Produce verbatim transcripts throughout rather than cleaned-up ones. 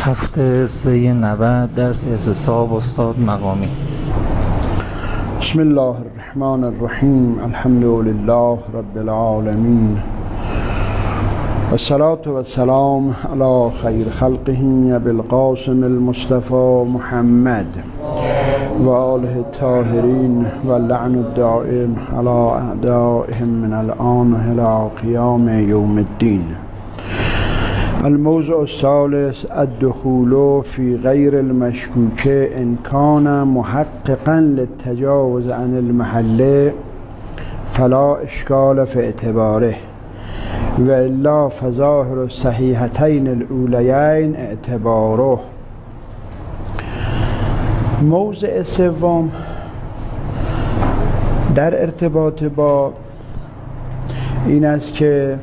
هفته سه نود درس استصحاب استاد مقامی. بسم الله الرحمن الرحیم. الحمد لله رب العالمین والصلاة والسلام علی خیر خلقه ابی القاسم المصطفى محمد و آله الطاهرین و لعن الدائم علی اعدائهم من الآن الی قیام یوم الدین. الموضوع الثالث الدخول في غير المشكوك إن كان محققا للتجاوز عن المحل فلا إشكال في اعتباره وإلا فظاهر الصحيحتين الأوليين اعتباره. موضع سوم در ارتباط با این است که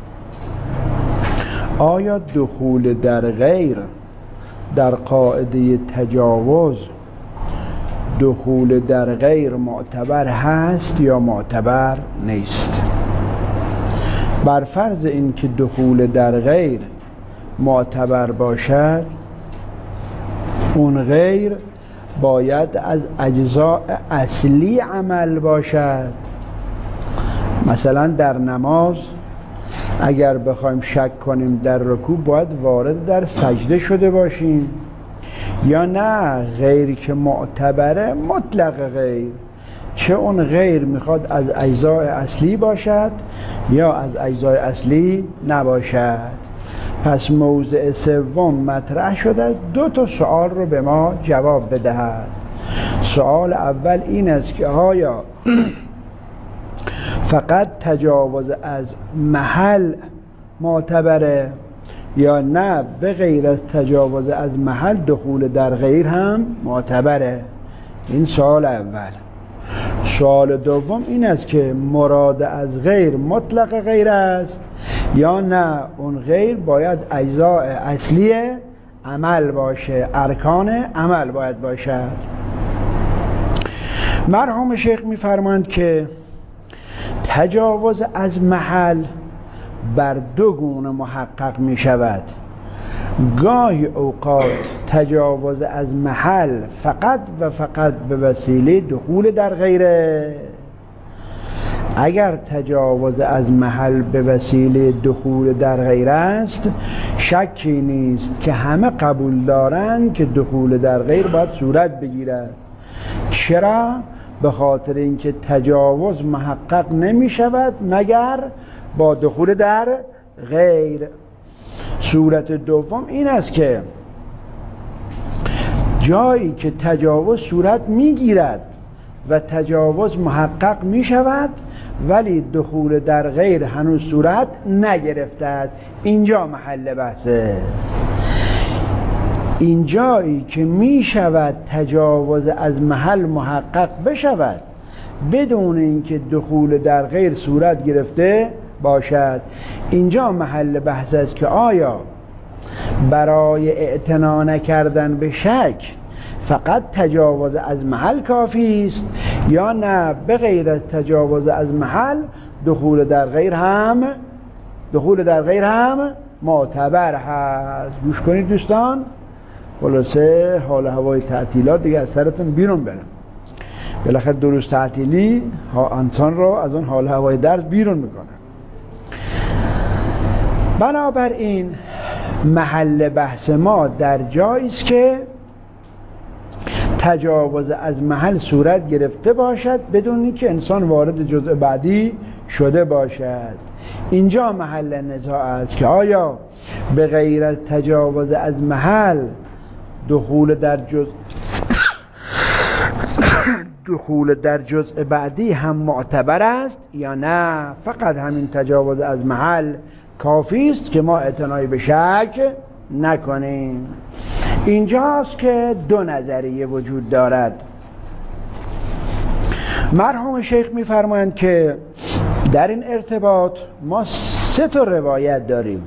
آیا دخول در غیر در قاعده تجاوز دخول در غیر معتبر هست یا معتبر نیست؟ بر فرض اینکه دخول در غیر معتبر باشد، اون غیر باید از اجزاء اصلی عمل باشد. مثلا در نماز اگر بخوایم شک کنیم در رکوع باید وارد در سجده شده باشیم، یا نه غیری که معتبره مطلق غیر، چه اون غیر میخواد از اجزای اصلی باشد یا از اجزای اصلی نباشد. پس موضع سوم مطرح شده دو تا سوال رو به ما جواب بدهد. سوال اول این است که آیا فقط تجاوز از محل معتبره یا نه به غیر از تجاوز از محل دخول در غیر هم معتبره؟ این سوال اول. سوال دوم این است که مراد از غیر مطلق غیر است یا نه اون غیر باید اجزاء اصلی عمل باشه، ارکان عمل باید باشد. مرحوم شیخ می‌فرمایند که تجاوز از محل بر دو گونه محقق می شود. گاهی اوقات تجاوز از محل فقط و فقط به وسیله دخول در غیره. اگر تجاوز از محل به وسیله دخول در غیر است، شکی نیست که همه قبول دارند که دخول در غیر باید صورت بگیرد. چرا؟ به خاطر اینکه تجاوز محقق نمی شود مگر با دخول در غیر. صورت دوم این است که جایی که تجاوز صورت می گیرد و تجاوز محقق می شود ولی دخول در غیر هنوز صورت نگرفته است، اینجا محل بحثه. این جایی که می شود تجاوز از محل محقق بشود بدون اینکه دخول در غیر صورت گرفته باشد، اینجا محل بحث است که آیا برای اعتنا نکردن به شک فقط تجاوز از محل کافی است یا نه به غیر از تجاوز از محل دخول در غیر هم دخول در غیر هم معتبر هست. گوش کنید دوستان، خلاصه حال هوای تعطیلات دیگه از سرتون بیرون برم. بالاخره دو روز تعطیلی ها انسان رو از اون حال هوای درس بیرون میکنه. بنابراین محل بحث ما در جایی است که تجاوز از محل صورت گرفته باشد بدون اینکه انسان وارد جزء بعدی شده باشد. اینجا محل نزاع است که آیا به غیر از تجاوز از محل دخول در جزء دخول در جزء بعدی هم معتبر است یا نه فقط همین تجاوز از محل کافی است که ما اعتنایی به شک نکنیم. اینجاست که دو نظریه وجود دارد. مرحوم شیخ می‌فرمایند که در این ارتباط ما سه تا روایت داریم.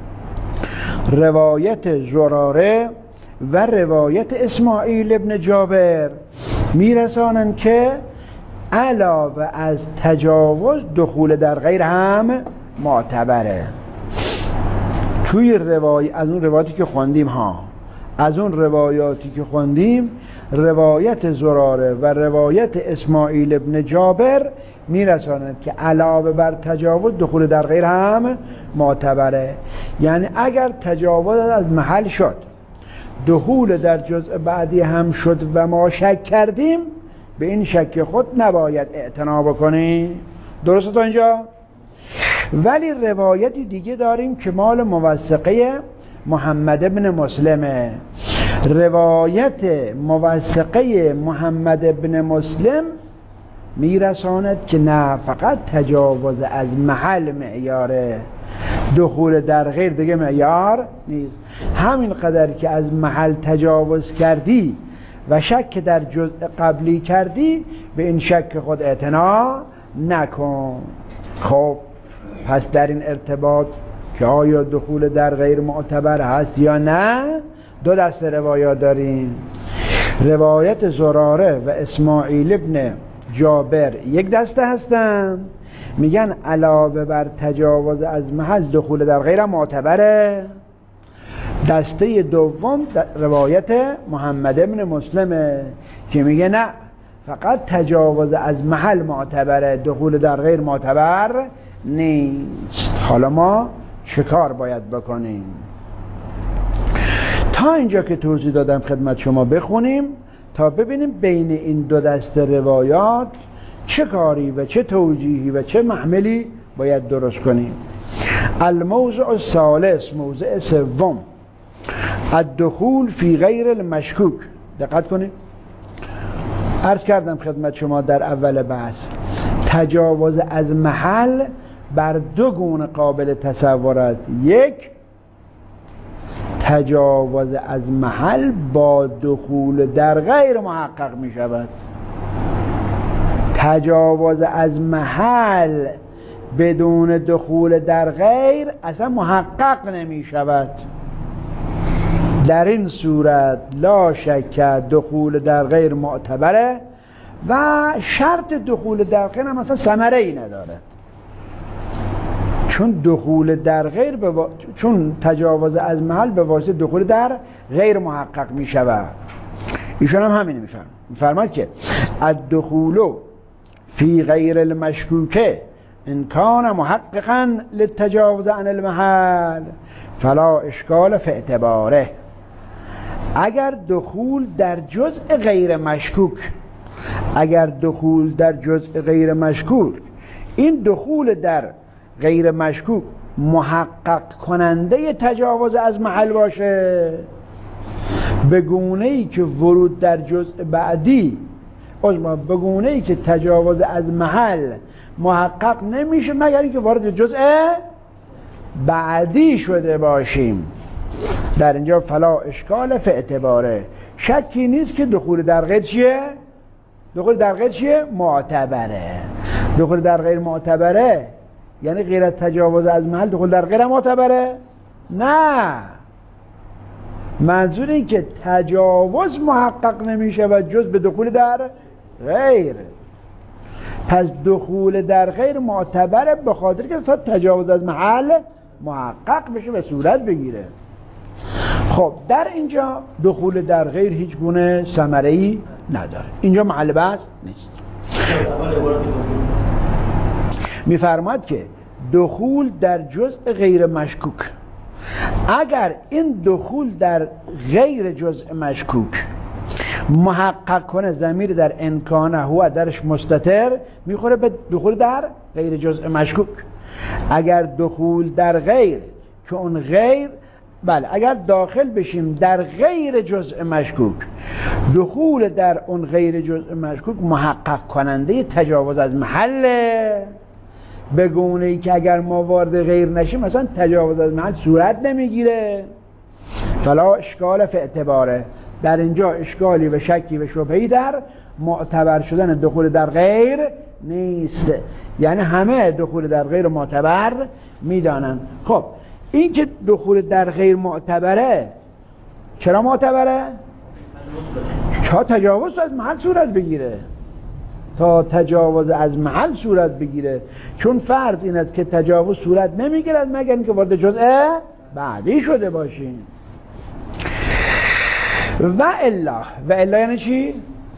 روایت زراره و روایت اسماعیل ابن جابر میرسانند که علاوه از تجاوز دخول در غیر هم معتبره. توی روایت از اون روایتی که خوندیم ها از اون روایاتی که خوندیم روایت زراره و روایت اسماعیل ابن جابر میرساند که علاوه بر تجاوز دخول در غیر هم معتبره. یعنی اگر تجاوز از محل شد دخول در جزء بعدی هم شد و ما شک کردیم به این شک خود نباید اعتنا بکنیم. درسته تا اینجا؟ ولی روایتی دیگه داریم که مال موثقه محمد ابن مسلمه. روایت موثقه محمد ابن مسلم میرساند که نه فقط تجاوز از محل معیاره، دخول در غیر دیگه معیار نیست. همین قدر که از محل تجاوز کردی و شک در جزء قبلی کردی به این شک خود اعتنا نکن. خب پس در این ارتباط که آیا دخول در غیر معتبر هست یا نه دو دسته روایات داریم. روایت زراره و اسماعیل ابن جابر یک دسته هستند، میگن علاوه بر تجاوز از محل دخول در غیر معتبره. دسته دوم روایت محمد ابن مسلمه که میگه نه فقط تجاوز از محل معتبره، دخول در غیر معتبر نیست. حالا ما چه کار باید بکنیم؟ تا اینجا که توضیح دادم خدمت شما بخونیم تا ببینیم بین این دو دسته روایات چه کاری و چه توجیهی و چه محملی باید درست کنیم. الموضع الثالث، موضع سوم، الدخول فی غیر المشکوک. دقت کنید، عرض کردم خدمت شما در اول بحث تجاوز از محل بر دو گونه قابل تصور است. یک، تجاوز از محل با دخول در غیر محقق می شود. تجاوز از محل بدون دخول در غیر اصلا محقق نمی شود. در این صورت لا شک دخول در غیر معتبره و شرط دخول در غیر هم اصلا ثمره ای نداره، چون دخول در غیر بوا... چون تجاوز از محل به واسطه دخول در غیر محقق می شود. ایشون هم همین میفرماید میفرماید که الدخول فی غیر المشکوکه ان کان محققا للتجاوز عن المحل فلا اشکال فی اعتباره. اگر دخول در جزء غیر مشکوک اگر دخول در جزء غیر مشکوک این دخول در غیر مشکوک محقق کننده تجاوز از محل باشه، به گونه‌ای که ورود در جزء بعدی به گونه‌ای که تجاوز از محل محقق نمیشه مگر اینکه وارد جزء بعدی شده باشیم. در اینجا فلا اشکال فی اعتباره، شکی نیست که دخول در غیر چیه؟ دخول در غیر چیه؟ معتبره. دخول در غیر معتبره یعنی غیر از تجاوز از محل دخول در غیر معتبره؟ نه، منظور این که تجاوز محقق نمیشه و جز به دخول در غیر. پس دخول در غیر معتبره به خاطر که تا تجاوز از محل محقق بشه و صورت بگیره. خب در اینجا دخول در غیر هیچ گونه ثمره‌ای نداره، اینجا محل بحث نیست. میفرماد که دخول در جزء غیر مشکوک، اگر این دخول در غیر جزء مشکوک محقق کنه ضمیر در امکانه هو درش مستتر میخوره به دخول در غیر جزء مشکوک. اگر دخول در غیر که اون غیر بله اگر داخل بشیم در غیر جزء مشکوک دخول در اون غیر جزء مشکوک محقق کننده تجاوز از محله، به گونه‌ای که اگر ما وارد غیر نشیم مثلا تجاوز از محل صورت نمیگیره. فلا اشکال فی اعتباره، در اینجا اشکالی و شکی و شبهه‌ای در معتبر شدن دخول در غیر نیست. یعنی همه دخول در غیر معتبر میدانن. خب این که دخول در غیر معتبره چرا معتبره؟ تا تجاوز از محل صورت بگیره، تا تجاوز از محل صورت بگیره، چون فرض این است که تجاوز صورت نمیگیرد مگر اینکه وارد جزء بعدی شده باشیم. و الا و الا یعنی چی؟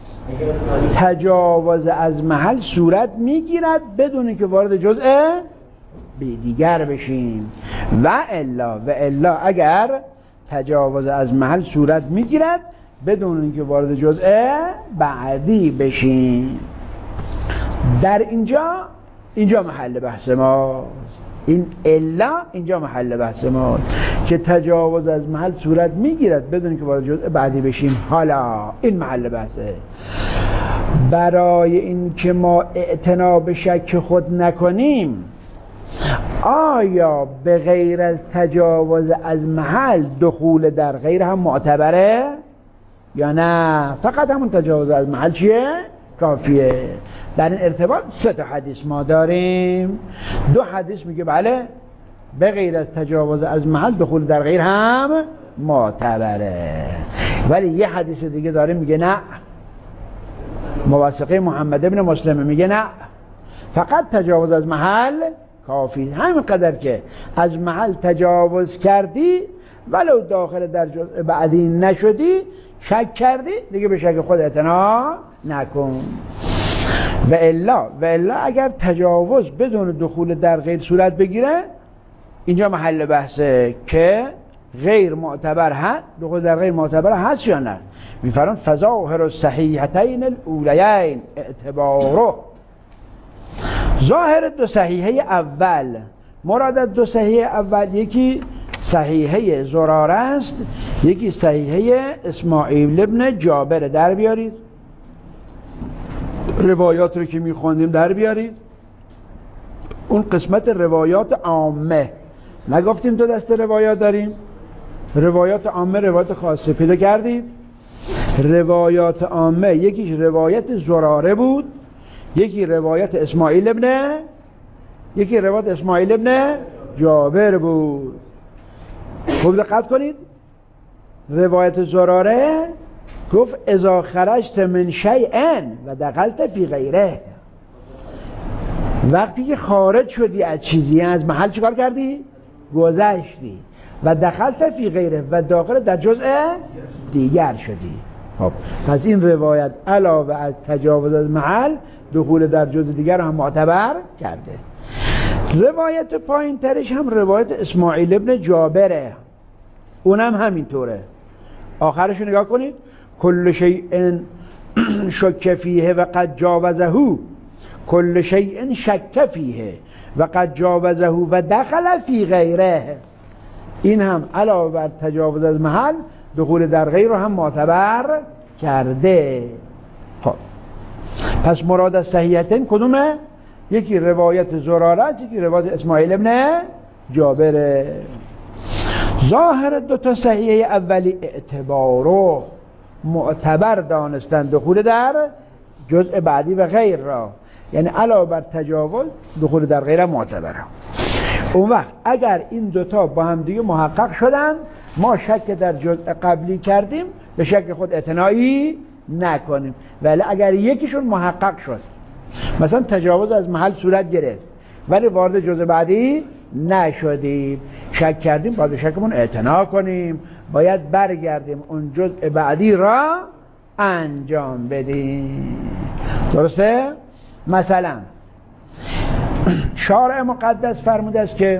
تجاوز از محل صورت میگیرد بدون که وارد جزء دیگر بشیم. و الا و الا اگر تجاوز از محل صورت میگیرد بدون اینکه وارد جزء بعدی بشیم. در اینجا اینجا محل بحث ما، این الا اینجا محل بحث ما که تجاوز از محل صورت میگیرد بدون اینکه وارد جزء بعدی بشیم. حالا این محل بحثه. برای اینکه ما اعتنا به شک خود نکنیم، آیا به غیر از تجاوز از محل دخول در غیر هم معتبره یا نه فقط همون تجاوز از محل چیه؟ کافیه. در این ارتباط سه تا حدیث ما داریم. دو حدیث میگه بله به غیر از تجاوز از محل دخول در غیر هم معتبره، ولی یه حدیث دیگه داریم میگه نه، موثقه محمد ابن مسلم میگه نه، فقط تجاوز از محل کافی. همین قدر که از محل تجاوز کردی ولو داخل در جزء بعدی نشدی، شک کردی دیگه به شک خود اعتنا نکن. و الا و الا اگر تجاوز بدون دخول در غیر صورت بگیره، اینجا محل بحثه که غیر معتبر هست، دخول در غیر معتبر هست یا نه. میفرمان فظاهر الصحیحتین الاولیین اعتباره. ظاهر دو صحیحه اول، مراد از دو صحیحه اول یکی صحیحه زراره است، یکی صحیحه اسماعیل ابن جابر. در بیارید روایات رو که میخوندیم در بیارید. اون قسمت روایات عامه، نگفتیم دو دسته روایات داریم، روایات عامه روایات خاصه. پیدا کردید روایات عامه یکیش روایت زراره بود، یکی روایت اسماعیل ابن یکی روایت اسماعیل ابن جابر بود. خوب دقت کنید، روایت زراره گفت اذا خرجت من شیئا و دخلت فی غیره، وقتی که خارج شدی از چیزی از محل چیکار کردی؟ گذشتی. و دخلت فی غیره و داخل در جزء دیگر شدی. خب پس این روایت علاوه از تجاوز از محل دخول در جزء دیگر هم معتبر کرده. روایت پایین ترش هم روایت اسماعیل ابن جابره، اونم همینطوره. آخرش نگاه کنید، کل شیء شک فیه و قد جاوزه، کل شیء شک فیه و قد جاوزه و دخل فی غیره. این هم علاوه بر تجاوز از محل دخول در غیر رو هم معتبر کرده. خب پس مراد از صحیحتین کدومه؟ یکی روایت زراره است، یکی روایت اسماعیل ابن جابره. ظاهر دو تا صحیحه اولی اعتبارو، معتبر دانستن دخول در جزء بعدی و غیر را، یعنی علاوه بر تجاوز دخول در غیر معتبره. اون وقت اگر این دوتا با هم دیگه محقق شدن، ما شک در جزء قبلی کردیم به شک خود اعتنایی نکنیم. ولی اگر یکیشون محقق شد، مثلا تجاوز از محل صورت گرفت ولی وارد جزء بعدی نشدیم، شک کردیم، باید به شکمون اعتنا کنیم، باید برگردیم اون جزء بعدی را انجام بدیم. درسته؟ مثلا شارع مقدس فرموده است که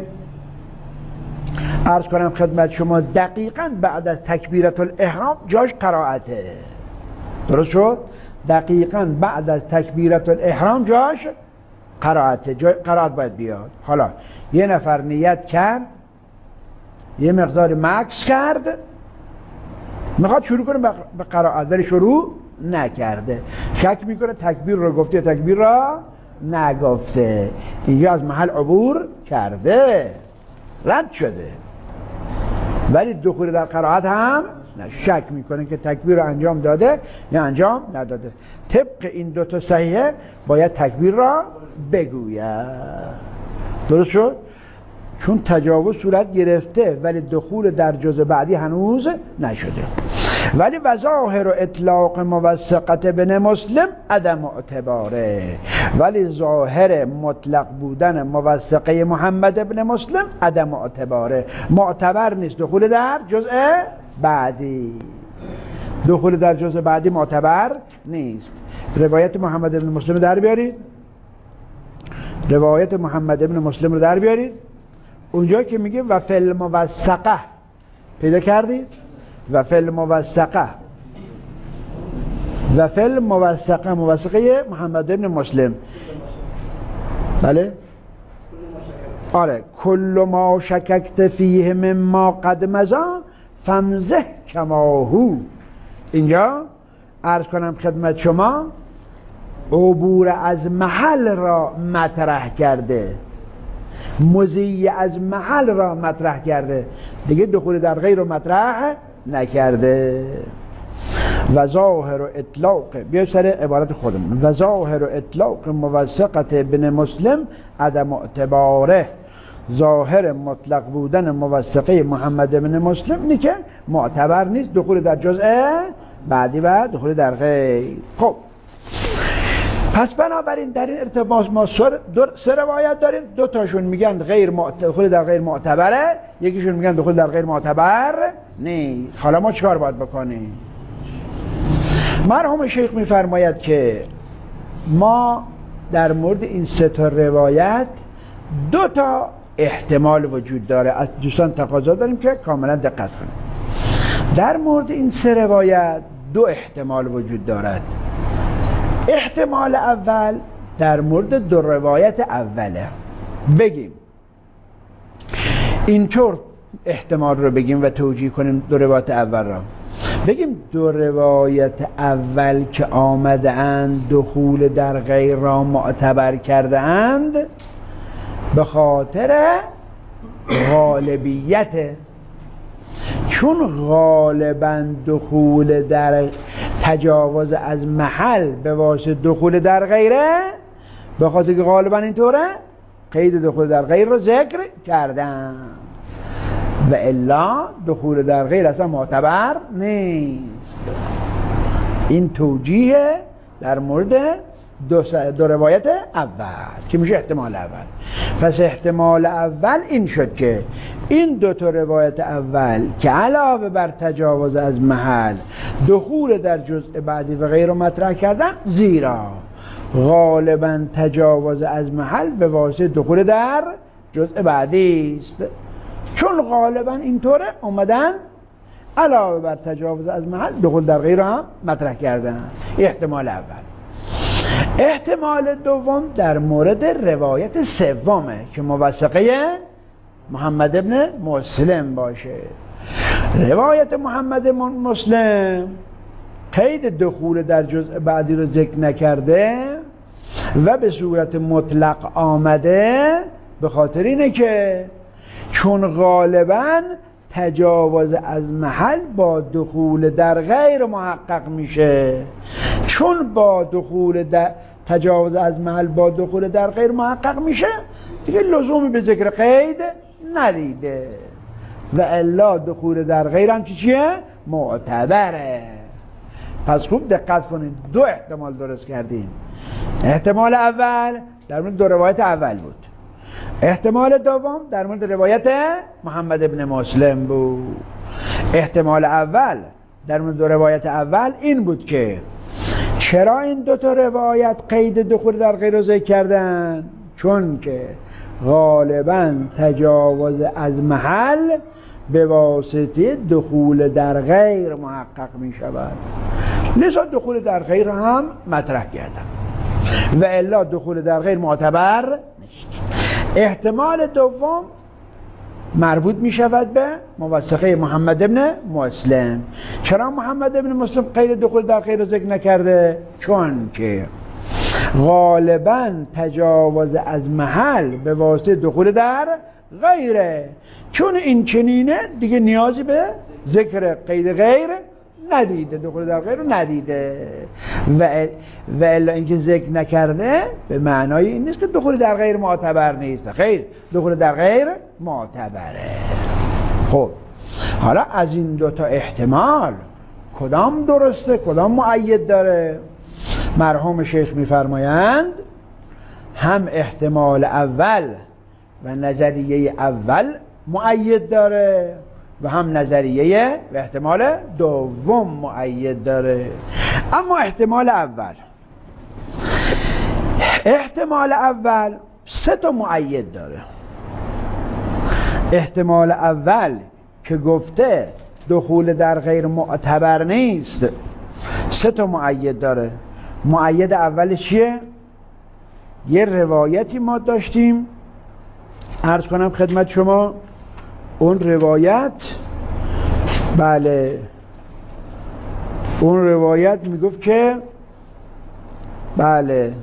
عرض کنم خدمت شما دقیقاً بعد از تکبیرت الاحرام جاش قرائته. درست شد؟ دقیقاً بعد از تکبیرت الاحرام جاش قرائته، جای قرائت باید بیاد. حالا یه نفر نیت کرد، یه مقدار مکس کرد، میخواد شروع کنه به قرائت ولی شروع نکرده، شک میکنه تکبیر رو گفته تکبیر را نگفته، اینجا از محل عبور کرده، رد شده، ولی دخول در قرائت هم نه، شک میکنه که تکبیر رو انجام داده یا انجام نداده. طبق این دوتا صحیحه باید تکبیر را بگوید. درست شد؟ چون تجاوز صورت گرفته ولی دخول در جزء بعدی هنوز نشده. ولی وظاهر و اطلاق موثقت ابن مسلم عدم اعتباره، ولی ظاهر مطلق بودن موثقه محمد ابن مسلم عدم اعتباره، معتبر نیست دخول در جزء بعدی. دخول در جزء بعدی معتبر نیست. روایت محمد ابن مسلم در بیارید، روایت محمد ابن مسلم رو در بیارید، اونجا که میگه و فی الموثقه، پیدا کردید؟ و فی الموثقه، و فی الموثقه، موثقه محمد ابن مسلم، بله؟ آره. کل ما شککت فیه مما قد مزا فمزه کماهو. اینجا عرض کنم خدمت شما عبور از محل را مطرح کرده، مزیع از محل را مطرح کرده، دیگه دخول در غیر رو مطرح نکرده. و ظاهر و اطلاق، بیا سر عبارت خودمون، و ظاهر و اطلاق موثقت ابن مسلم عدم اعتباره، ظاهر مطلق بودن موثقه محمد ابن مسلم اینه که معتبر نیست، دخول در جزء بعدی و دخول در غیر. خب پس بنابراین در این ارتباط ما سه روایت داریم، دو تاشون میگن غیر معتبر، دخول در غیر معتبره، یکیشون میگن دخول در غیر معتبر نیست. حالا ما چیکار باید بکنیم؟ مرحوم شیخ میفرماید که ما در مورد این سه تا روایت دو تا احتمال وجود داره، از دوستان تقاضا داریم که کاملا دقت کنیم. در مورد این سه روایت دو احتمال وجود دارد. احتمال اول در مورد دو روایت اوله، بگیم اینطور احتمال رو بگیم و توجیه کنیم دو روایت اول را، بگیم دو روایت اول که آمده اند دخول در غیر را معتبر کرده اند به خاطر غالبیت، چون غالبا دخول در تجاوز از محل به واسطه دخول در غیره، به خاطر که غالبا اینطوره قید دخول در غیر رو ذکر کردن و الا دخول در غیر اصلا معتبر نیست. این توجیه در مورد دو, دو روایت اول که میشه احتمال اول. پس احتمال اول این شد که این دو تا روایت اول که علاوه بر تجاوز از محل دخول در جزء بعدی و غیر رو مطرح کردن، زیرا غالبا تجاوز از محل به واسطه دخول در جزء بعدی است، چون غالبا اینطوره اومدن علاوه بر تجاوز از محل دخول در غیر هم مطرح کردن. احتمال اول. احتمال دوم در مورد روایت سومه که موثقه محمد ابن مسلم باشه. روایت محمد ابن مسلم قید دخول در جزء بعدی رو ذکر نکرده و به صورت مطلق آمده، به خاطر اینه که چون غالباً تجاوز از محل با دخول در غیر محقق میشه، چون با دخول در تجاوز از محل با دخول در غیر محقق میشه دیگه لزومی به ذکر قید ندیده و الا دخول در غیر هم چی چیه؟ معتبره. پس خوب دقت کنید، دو احتمال درست کردیم. احتمال اول در مورد دو روایت اول بود، احتمال دوم در مورد روایت محمد ابن مسلم بود. احتمال اول در مورد دو روایت اول این بود که چرا این دو تا روایت قید دخول در غیر رو ذکر کردن؟ چون که غالبا تجاوز از محل به واسطه دخول در غیر محقق می شود، لذا دخول در غیر هم مطرح کردن و الا دخول در غیر معتبر نیست. احتمال دوم مربوط می شود به موثقه محمد ابن مسلم. چرا محمد ابن مسلم قید دخول در غیر رو ذکر نکرده؟ چون که غالبا تجاوز از محل به واسطه دخول در غیره، چون این چنینه دیگه نیازی به ذکر قید غیر ندیده، دخول در غیر رو ندیده و و الا اینکه ذکر نکرده به معنای این نیست که دخول در غیر معتبر نیست، خیر دخول در غیر معتبره. خب حالا از این دو تا احتمال کدام درسته، کدام مؤید داره؟ مرحوم شیخ میفرمایند هم احتمال اول و نظریه اول مؤید داره و هم نظریه و احتمال دوم مؤید داره. اما احتمال اول احتمال اول سه تا مؤید داره. احتمال اول که گفته دخول در غیر معتبر نیست سه تا مؤید داره. مؤید اول چیه؟ یه روایتی ما داشتیم، عرض کنم خدمت شما. اون روایت بله اون روایت میگفت که بله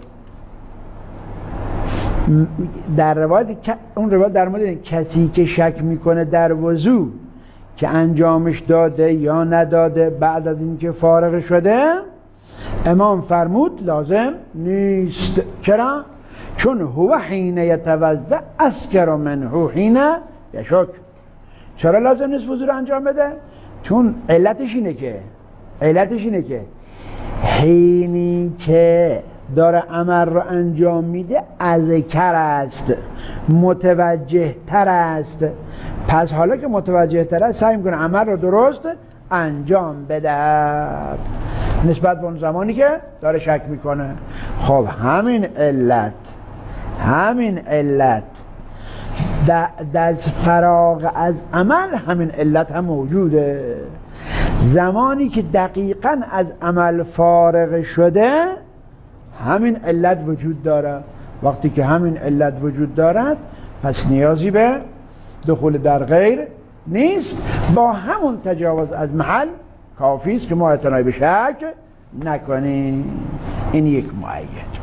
در روایت اون روایت در مورد کسی که شک میکنه در وضو که انجامش داده یا نداده بعد از اینکه فارغ شده، امام فرمود لازم نیست. چرا؟ چون هو حین یتوضا اسکر منه حین یشک. چرا لازم نیست وضو رو انجام بده؟ چون علتش اینه که علتش اینه که حینی که داره عمل رو انجام میده اذکر است، متوجه تر است. پس حالا که متوجه تر است سعی میکنه عمل رو درست انجام بده نسبت به اون زمانی که داره شک میکنه. خب همین علت همین علت در فراغ از عمل همین علت هم موجوده. زمانی که دقیقاً از عمل فارغ شده همین علت وجود داره. وقتی که همین علت وجود دارد پس نیازی به دخول در غیر نیست. با همون تجاوز از محل کافی است که ما اعتنای به شک نکنیم. این یک مؤید.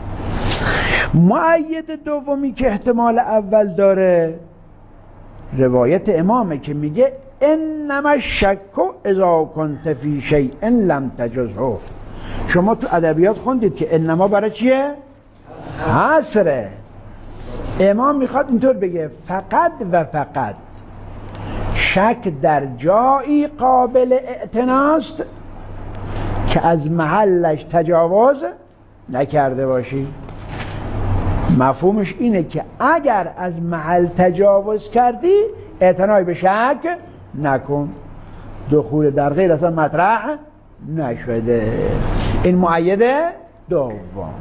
مؤید دومی که احتمال اول داره روایت امامه که میگه انما الشک اذا کنت فی شیء لم تجزه. شما تو ادبیات خوندید که انما برای چیه؟ حصره. امام میخواد اینطور بگه فقط و فقط شک در جایی قابل اعتناست که از محلش تجاوز نکرده باشی. مفهومش اینه که اگر از محل تجاوز کردی اعتنای به شک نکن، دخول در غیر اصلا مطرح نشده. این مؤید دوم.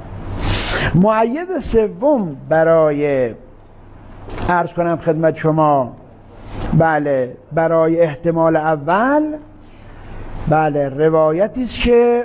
مؤید سوم برای عرض کنم خدمت شما بله برای احتمال اول بله روایتی است که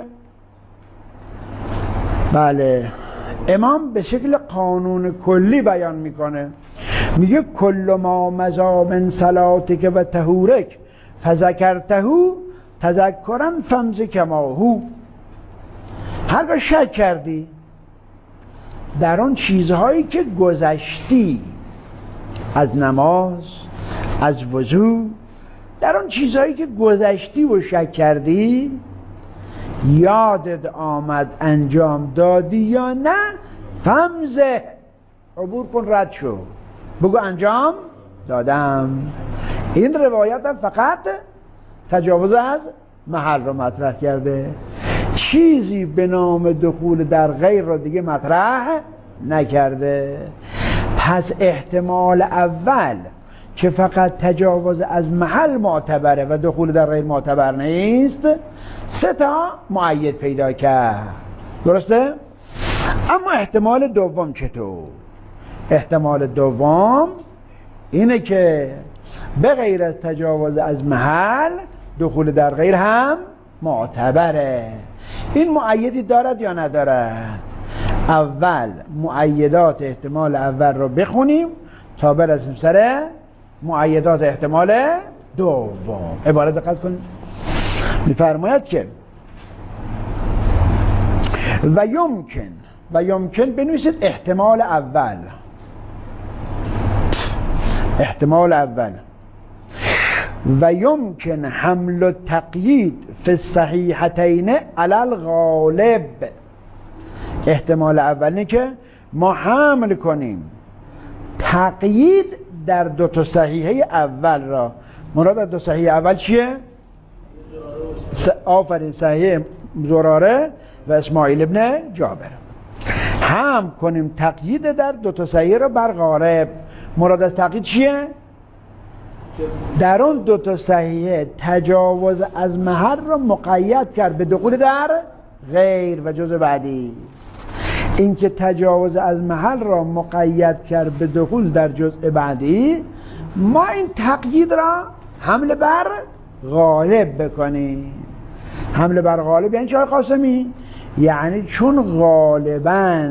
بله امام به شکل قانون کلی بیان میکنه. میگه کل ما مضا من صلاتک و طهورک فذکرته تذکرا فمض کما هو. هرگاه شک کردی در اون چیزهایی که گذشتی از نماز، از وضو، در اون چیزهایی که گذشتی و شک کردی، یادت آمد انجام دادی یا نه، فمزه عبور کن، رد شو، بگو انجام دادم. این روایت هم فقط تجاوز از محل رو مطرح کرده، چیزی به نام دخول در غیر رو دیگه مطرح نکرده. پس احتمال اول که فقط تجاوز از محل معتبره و دخول در غیر معتبر نیست، سه تا مؤید پیدا کرد. درسته؟ اما احتمال دوم چطور؟ احتمال دوم اینه که به غیر از تجاوز از محل دخول در غیر هم معتبره. این مؤیدی دارد یا ندارد؟ اول مؤیدات احتمال اول رو بخونیم تا برسیم سر مؤیدات احتمال دوم. عبارت دقت کنید، میفرماید که و یمکن و یمکن بنویسید احتمال اول. احتمال اول و یمکن حمل التقیید فی الصحیحتین علی الغالب. احتمال اول اینه که ما حمل کنیم تقیید در دو تا صحیحه اول را. مراد از دو صحیح اول چیه؟ آفرین، صحیح زراره و اسماعیل ابن جابر. هم کنیم تقیید در دو تا صحیح را بر غالب. مراد از تقیید چیه؟ در اون دو تا صحیحه تجاوز از محل رو مقید کرد به دخول در غیر و جزء بعدی. این که تجاوز از محل را مقید کرد به دخول در جزء بعدی، ما این تقیید را حمل بر غالب بکنیم. حمل بر غالب یعنی چه قاسمی؟ یعنی چون غالباً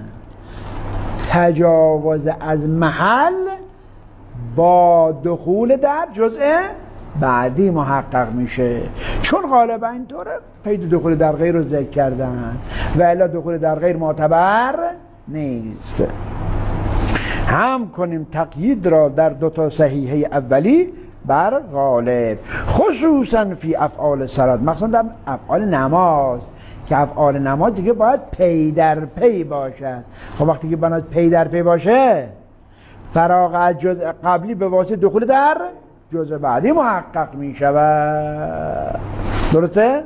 تجاوز از محل با دخول در جزء بعدی محقق میشه، چون غالبا اینطوره قید دخول در غیر رو ذکر کردن و الا دخول در غیر معتبر نیست. هم کنیم تقیید را در دو تا صحیحه اولی بر غالب، خصوصا فی افعال صلات، مثلا در افعال نماز که افعال نماز دیگه باید پی در پی باشد. خب وقتی که باید پی در پی باشه، فراغ از جزء قبلی به واسطه دخول در جزء بعدی محقق می شود. درسته؟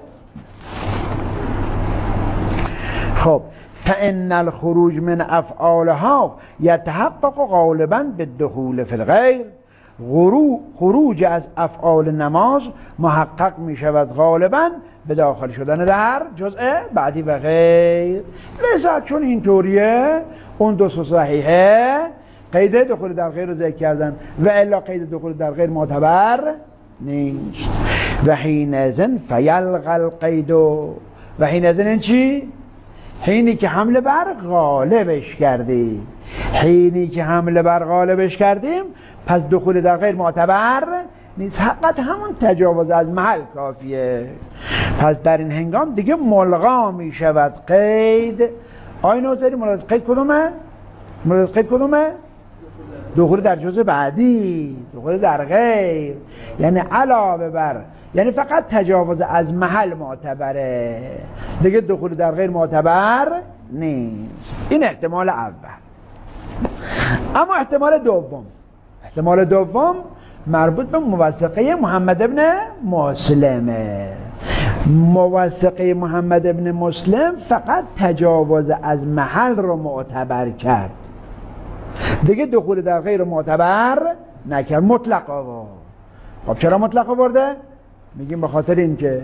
خب فإن الخروج من افعالها يتحقق غالبا بالدخول في الغیر، خروج از افعال نماز محقق می شود غالبا به داخل شدن در جزء بعدی و غیر. لذا چون اینطوریه اون دو صحیحه قید دخول در غیر رو ذکر کردن و الا قید دخول در غیر معتبر نیست. و حینئذ فیلغی القید، و حینئذ این چی؟ حینی که حمله بر غالبش کردیم، حینی که حمله بر غالبش کردیم پس دخول در غیر معتبر نیست، حقیقت همون تجاوز از محل کافیه. پس در این هنگام دیگه ملغا می شود قید. آی نوزری مورد قید کدومه؟ مورد قید کدومه؟ دخول در جزء بعدی، دخول در غیر، یعنی علاوه بر، یعنی فقط تجاوز از محل معتبره، دیگه دخول در غیر معتبر نیست. این احتمال اول. اما احتمال دوم، احتمال دوم مربوط به موثقه محمد ابن مسلمه. موثقه محمد ابن مسلم فقط تجاوز از محل رو معتبر کرد، دیگه دخول در غیر معتبر نکرد، مطلق آورد. خب چرا مطلق آورده؟ میگیم به خاطر این که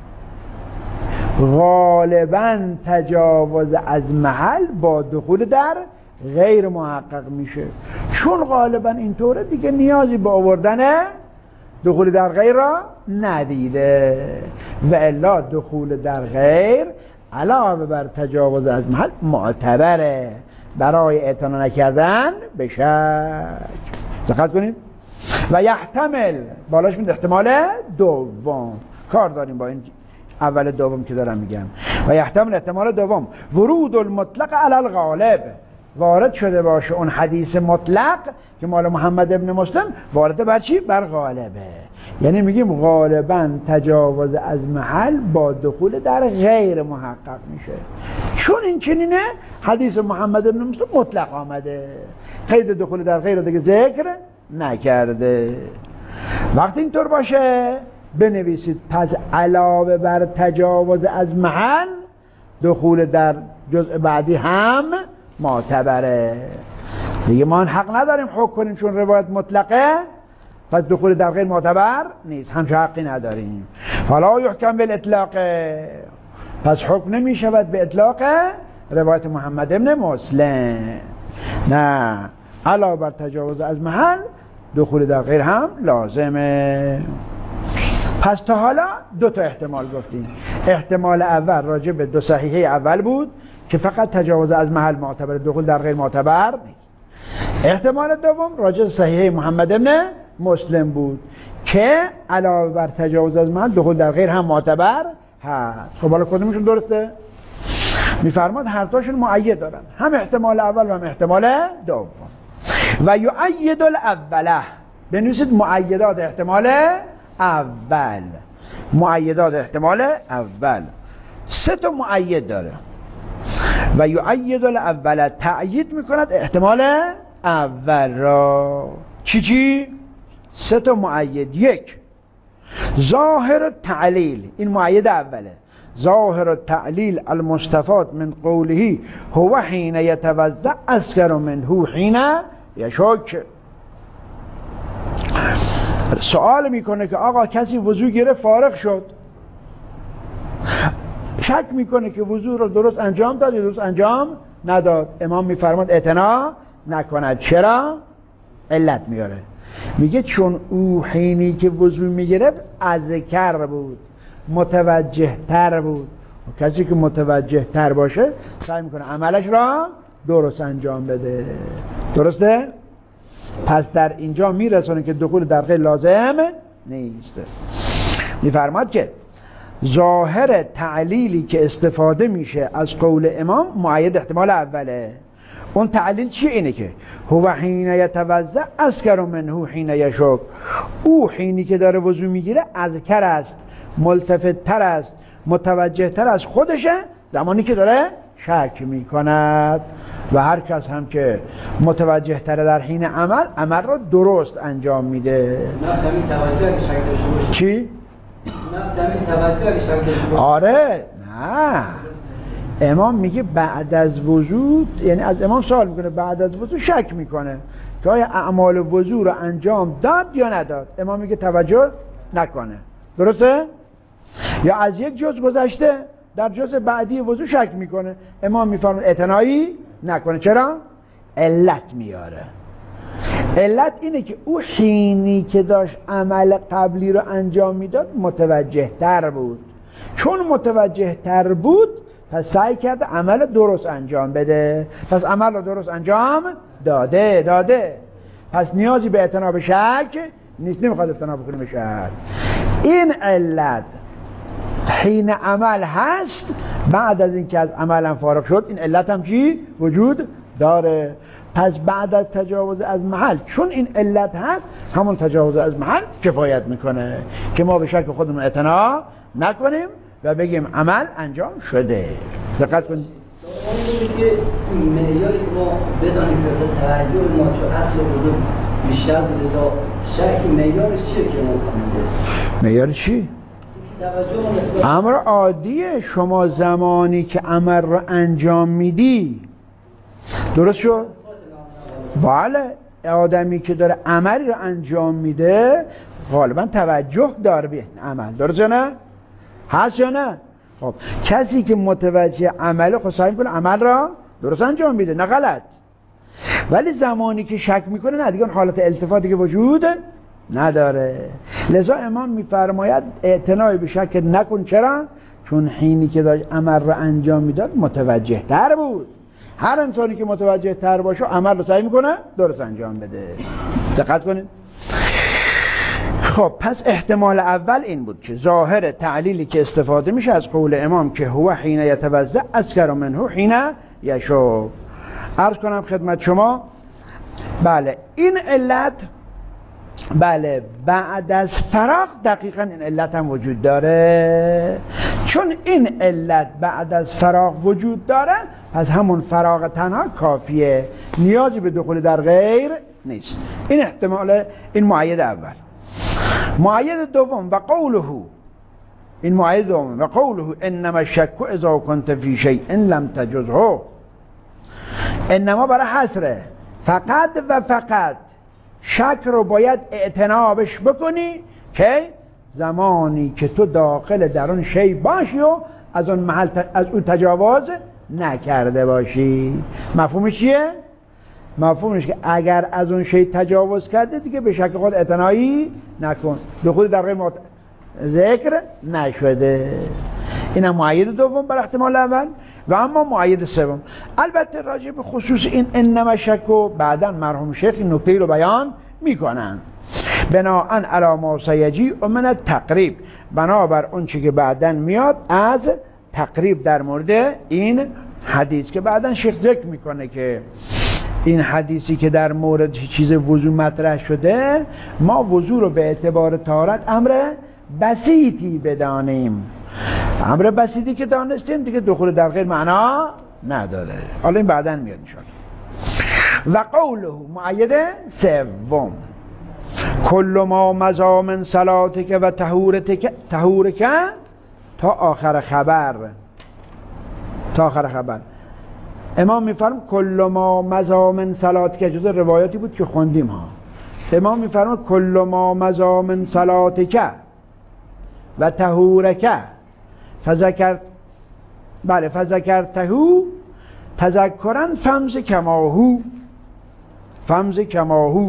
غالباً تجاوز از محل با دخول در غیر محقق میشه، چون غالباً اینطوره دیگه نیازی به آوردن دخول در غیر را ندیده و الا دخول در غیر علاوه بر تجاوز از محل معتبره برای اعتنا نکردن به شک. دقت کنید. و یحتمل، بالاش میده احتمال دوم، کار داریم با این اول دوم که دارم میگم. و یحتمل احتمال دوم ورود المطلق علی الغالب، وارد شده باشه اون حدیث مطلق که مال محمد ابن مسلم وارد بر چی؟ بر غالبه. یعنی میگیم غالبا تجاوز از محل با دخول در غیر محقق میشه، چون این چنینه حدیث محمد ابن مسلم مطلق آمده، قید دخول در غیر دیگه ذکر نکرده. وقتی اینطور باشه بنویسید پس علاوه بر تجاوز از محل دخول در جزء بعدی هم معتبره. دیگه ما حق نداریم حکم کنیم چون روایت مطلقه پس دخول در غیر معتبر نیست، همچه حقی نداریم. حالا یحکم بالاطلاق، پس حکم نمی شود به اطلاق روایت محمد ابن مسلم، نه، علاوه بر تجاوز از محل دخول در غیر هم لازمه. پس تا حالا دو تا احتمال گفتیم. احتمال اول راجع به دو صحیحه اول بود که فقط تجاوز از محل معتبر، دخول در غیر معتبر نیست. احتمال دوم راجع به صحیحه محمد ابن مسلم بود که علاوه بر تجاوز از محل دخول در غیر هم معتبر هست. خب حالا کدومشون درسته؟ میفرماد هر تاشون مؤید دارن، هم احتمال اول و هم احتمال دوم. و یؤید الاوله، بنویسید مؤیدات احتمال اول، مؤیدات احتمال اول سه تا مؤید داره. و یؤید الاول، تأیید میکند احتمال اول را. چی چی؟ سه تا مؤید. یک، ظاهر التعلیل، این مؤید اوله، ظاهر التعلیل المستفاد من قوله هو حين يتوضأ أسكر منه حين يشك. سوال میکنه که آقا کسی وضو گرفت فارغ شد، شک میکنه که وضو رو درست انجام داد یا درست انجام نداد، امام میفرماد اعتنا نکند. چرا؟ علت میاره، میگه چون او حینی که وضو میگرفت اذکر بود، متوجه تر بود. و کسی که متوجه تر باشه سعی میکنه عملش را درست انجام بده. درسته؟ پس در اینجا میرسونه که دخول در غیر لازم نیست. میفرماد که ظاهر تعلیلی که استفاده میشه از قول امام معید احتمال اوله. اون تعلیل چیه؟ اینه که هو حین یتوضأ اذکر منه حین یشک، او حینی که داره وضو میگیره اذکر است، ملتفت تر است، متوجه تر از خودشه زمانی که داره شک میکند. و هر کس هم که متوجه تره در حین عمل، عمل رو درست انجام میده. نفس همین توجه اگه شک داشته باشه. چی؟ نفس همین توجه اگه شک داشته باشه. آره نه، امام میگه بعد از وضو، یعنی از امام سوال میکنه بعد از وضو شک میکنه که آیا اعمال وضو رو انجام داد یا نداد. امام میگه توجه نکنه. درسته؟ یا از یک جز گذشته در جز بعدی وضو شک میکنه، امام میفرماید اعتنایی نکنه. چرا؟ علت میاره. علت اینه که او حینی که داشت عمل قبلی رو انجام میداد متوجه تر بود، چون متوجه تر بود پس سعی کرده عمل درست انجام بده، پس عمل رو درست انجام داده داده پس نیازی به اعتنا شک نیست، نمیخواد اعتنا بکنه به شک. این علت حین عمل هست، بعد از اینکه از عملم فارغ شد این علت هم چی؟ وجود داره. پس بعد از تجاوز از محل، چون این علت هست، همون تجاوز از محل کفایت میکنه که ما به شک خودمون اعتنا نکنیم و بگیم عمل انجام شده. دقت کنید. که معیاری که ما بدانیم که تعجب ما چون اصل وجود بیشتر بوده تا شک، معیارش چیه که ما کنیم؟ معیار چی؟ امر عادیه. شما زمانی که عمل رو انجام میدی، درست شد؟ بله، آدمی که داره عملی رو انجام میده غالبا توجه داره به عمل. درست یا نه؟ هست یا نه؟ خب کسی که متوجه عمله خب سعی میکنه عمل را درست انجام میده، نه غلط. ولی زمانی که شک میکنه نه، دیگه اون حالت التفاتی که وجود نداره. لذا امام میفرماید اعتنای به شک نکن. چرا؟ چون حینی که داشت عمل را انجام میداد متوجه تر بود. هر انسانی که متوجه تر باشه عمل رو سعی میکنه درست انجام بده. دقت کنید. خب پس احتمال اول این بود که ظاهر تعلیلی که استفاده میشه از قول امام که هو حین یتوضأ اذکر منه حین یشرب. عرض کنم خدمت شما، بله این علت، بله بعد از فراغ دقیقا این علت هم وجود داره. چون این علت بعد از فراغ وجود داره پس همون فراغ تنها کافیه، نیازی به دخول در غیر نیست. این احتمال، این معید اول. معید دوم و قوله، این معید دوم و قوله انما الشک اذا كنت في شيء لم تجزه. انما برای حصره، فقط و فقط شک رو باید اعتنابش بکنی که زمانی که تو داخل در اون شی باشی و از اون محل از اون تجاوز نکرده باشی. مفهومش چیه؟ مفهومش که اگر از اون شی تجاوز کرده دیگه به شک خود اعتنایی نکن، دخول در غیر مت... ذکر نشده. این هم معید دوم بر احتمال اول. و اما معید سوم، البته راجع به خصوص این انما شک و بعداً مرحوم شیخ این نکته رو بیان میکنن. بناءً علی ما سیجی و من التقریب، بنابر اون چی که بعداً میاد از تقریب در مورد این حدیث که بعداً شیخ ذکر میکنه که این حدیثی که در مورد چیز وضو مطرح شده، ما وضو رو به اعتبار طهارت امر بسیطی بدانیم. امر بسیطی که دانستیم دیگه دخول در غیر معنا نداره. حالا این بعداً میاد انشاءالله. و قوله معید سوم کل ما مضى من صلاتک و طهورتک طهورک تا آخر خبر، تا آخر خبر. امام میفرم کل ما مضى من صلاتک، جزء روایاتی بود که خوندیم ها. امام میفرماد کل ما مضا من صلاتک و طهورک فذکر بله فذکرتهو تذکرا فمز کماهو فمز کماهو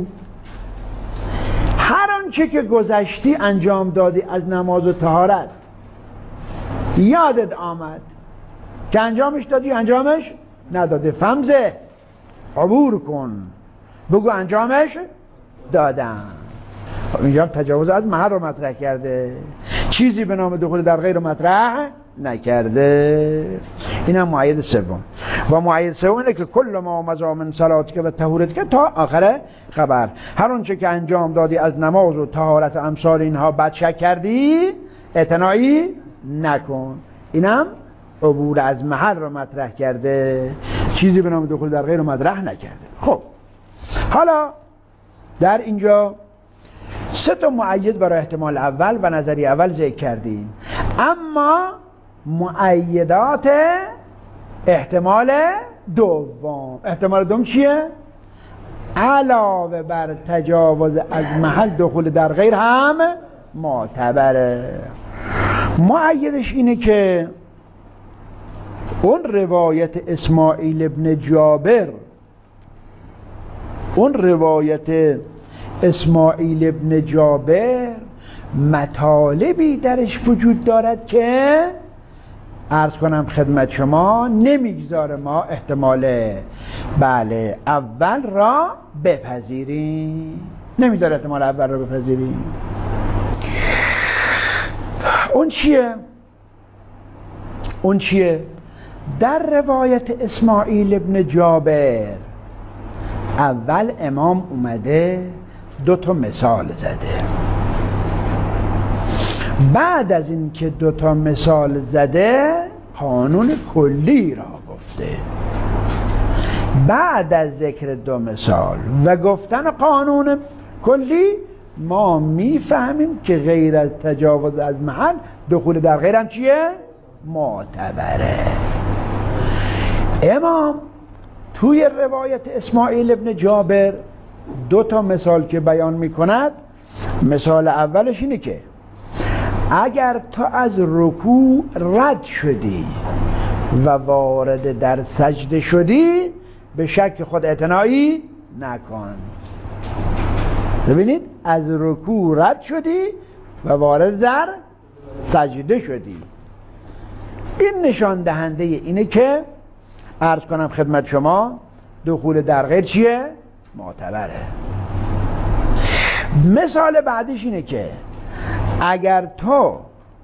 هر آنچه که گذشتی انجام دادی از نماز و طهارت یادت آمد که انجامش دادی انجامش نداده، فمزه عبور کن، بگو انجامش دادم. اینجا تجاوز از محل رو مطرح کرده، چیزی به نام دخول در غیر رو مطرح نکرده. این هم معید سوم. و معید سوم اینه که کل ما مضا من صلاتک و طهورتک تا آخر خبر، هر اونچه که انجام دادی از نماز و طهارت امثال اینها بد شک کردی اعتنایی نکن. اینم عبور از محل رو مطرح کرده، چیزی به نام دخول در غیر رو مطرح نکرده. خب حالا در اینجا سه تا مؤید برای احتمال اول و نظری اول ذکر کردیم، اما مؤیدات احتمال دوم، احتمال دوم چیه؟ علاوه بر تجاوز از محل دخول در غیر هم معتبره. مؤیدش اینه که اون روایت اسماعیل ابن جابر، اون روایت اسماعیل ابن جابر مطالبی درش وجود دارد که عرض کنم خدمت شما نمیگذاره ما احتمال بله اول را بپذیریم، نمیذاره احتمال اول را بپذیریم. اون چیه؟ اون چیه؟ در روایت اسماعیل ابن جابر اول امام اومده دو تا مثال زده، بعد از این که دو تا مثال زده قانون کلی را گفته. بعد از ذکر دو مثال و گفتن قانون کلی ما میفهمیم که غیر از تجاوز از محل دخول در غیر هم چیه؟ معتبره. امام توی روایت اسماعیل ابن جابر دو تا مثال که بیان میکند، مثال اولش اینه که اگر تو از رکوع رد شدی و وارد در سجده شدی به شک خود اعتنایی نکن. ببینید از رکوع رد شدی و وارد در سجده شدی، این نشان دهنده اینه که عرض کنم خدمت شما دخول در غیر چیه؟ معتبره. مثال بعدیش اینه که اگر تو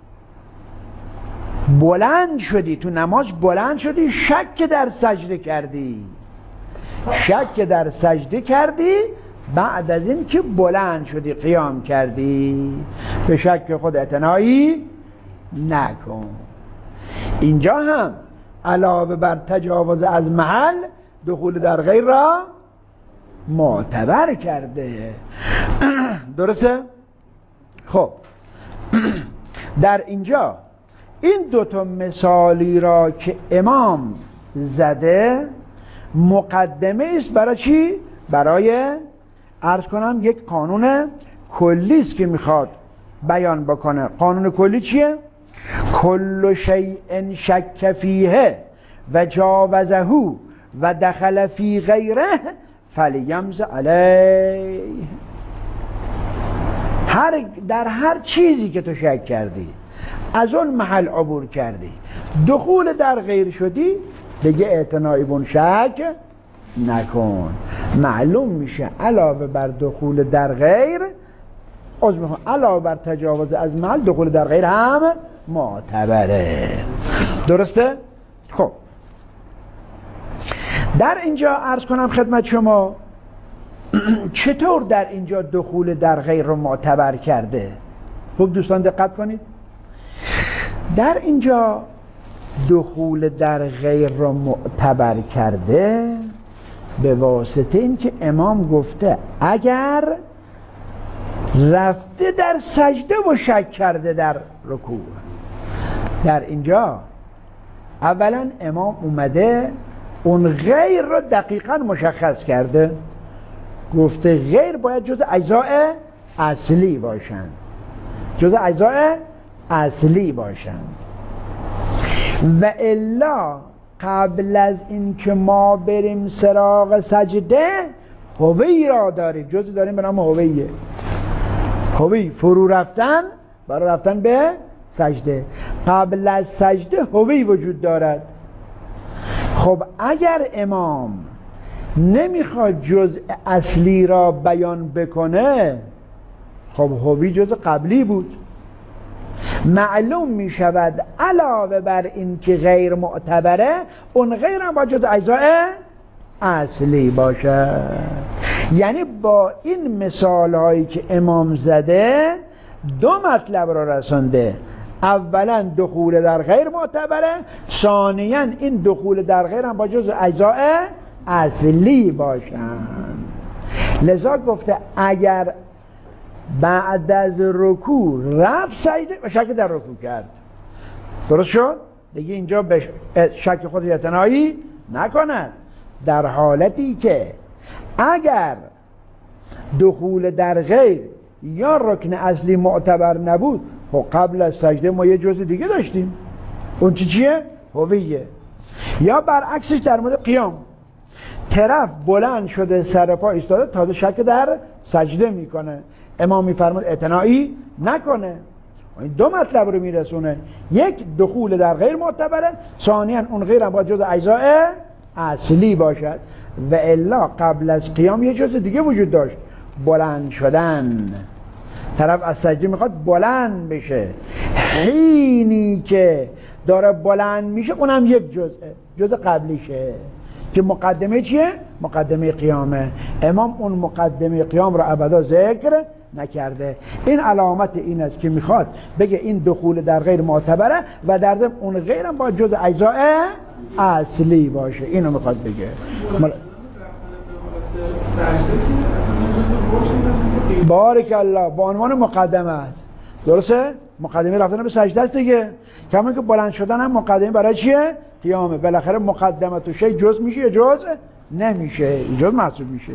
بلند شدی تو نماز، بلند شدی شک در سجده کردی، شک در سجده کردی، بعد از این که بلند شدی قیام کردی به شک خود اعتنایی نکن. اینجا هم علاوه بر تجاوز از محل دخول در غیر را معتبر کرده. درسته؟ خب در اینجا این دوتا مثالی را که امام زده مقدمه است برای چی؟ برای عرض کنم یک قانون کلی است که میخواد بیان بکنه. قانون کلی چیه؟ کل شیء شک فیه و جاوزه و دخل فی غیره فلیمز علیه. هر در هر چیزی که تو شک کردی از اون محل عبور کردی دخول در غیر شدی دیگه اعتنایی بون شک نکن. معلوم میشه علاوه بر دخول در غیر عذر میخوام علاوه بر تجاوز از محل دخول در غیر هم معتبره. درسته؟ خب در اینجا عرض کنم خدمت شما چطور در اینجا دخول در غیر رو معتبر کرده. خوب دوستان دقت کنید، در اینجا دخول در غیر رو معتبر کرده به واسطه این که امام گفته اگر رفته در سجده و شک کرده در رکوع. در اینجا اولا امام اومده اون غیر رو دقیقا مشخص کرده. گفته غیر باید جز اجزاء اصلی باشند، جز اجزاء اصلی باشند. و الا قبل از اینکه ما بریم سراغ سجده هوی را داریم، جزی داریم به نام هویه. هوی فرو رفتن برای رفتن به سجده. قبل از سجده هوی وجود دارد. خب اگر امام نمیخواد جزء اصلی را بیان بکنه، خب هوی جزء قبلی بود. معلوم می شود علاوه بر این که غیر معتبره، اون غیر هم با جزء اجزاء اصلی باشد. یعنی با این مثال هایی که امام زده دو مطلب را رسانده. اولا دخول در غیر معتبره، ثانیا این دخول در غیر هم با جزء اجزاء اصلی باشند. لذا گفته اگر بعد از رکوع رفت سجده و شک در رکوع کرد، درست شد؟ دیگه اینجا به شک خود اعتنایی نکند. در حالتی که اگر دخول در غیر یا رکن اصلی معتبر نبود، خب قبل از سجده ما یه جزء دیگه داشتیم، اون چی چیه؟ هویه. یا برعکسش در مورد قیام، طرف بلند شده سر پا ایستاده تازه شک در سجده میکنه، امام میفرماد اعتنایی نکنه. این دو مطلب رو میرسونه، یک دخول در غیر معتبره، ثانیاً اون غیر هم با جزء اجزاء اصلی باشد. و الا قبل از قیام یه جزء دیگه وجود داشت، بلند شدن. طرف از سجده میخواد بلند بشه، حینی که داره بلند میشه اونم یک جزءه، جزء قبلیشه که مقدمه چیه؟ مقدمه قیامه. امام اون مقدمه قیام رو ابدا ذکر نکرده. این علامت این است که میخواد بگه این دخول در غیر معتبره و در ضمن اون غیرم با جزء اجزاء اصلی باشه. اینو میخواد بگه. مل... بارک الله، با عنوان مقدمه است، درسته؟ مقدمه رفتن به سجده است دیگه. کما که بلند شدن هم مقدمه برای چیه؟ قیامه. بالاخره مقدمه تو شی جز میشه یا جز نمیشه، جز محسوب میشه.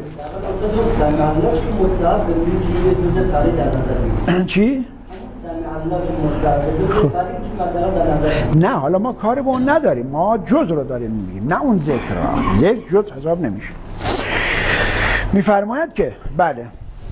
چی؟ نه حالا ما کاری با اون نداریم، ما جز رو داریم میگیم، نه اون ذکر را. ذکر جز حساب نمیشه. میفرماید که بله